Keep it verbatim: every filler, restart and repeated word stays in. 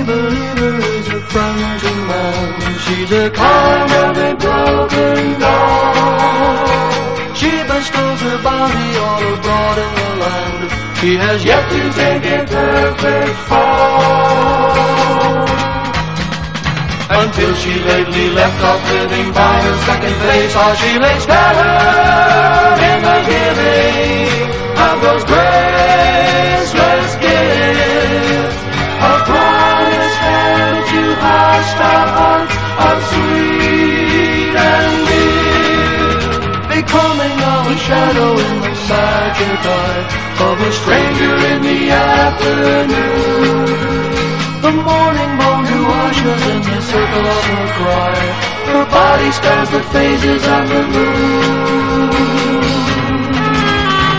believer is a friend to man. She's a kind of a broken doll. She bestows her bounty all abroad in the land. She has yet to take a perfect fall. Until she lately left off living by her second place, while she lay scattered in the giving of those graceless gifts of promise and to hostile hearts of sweet and dear, becoming of a shadow in the magic eye of a stranger in the afternoon. The morning bone to ashes in the circle of her cry. Her body spans the phases of the moon.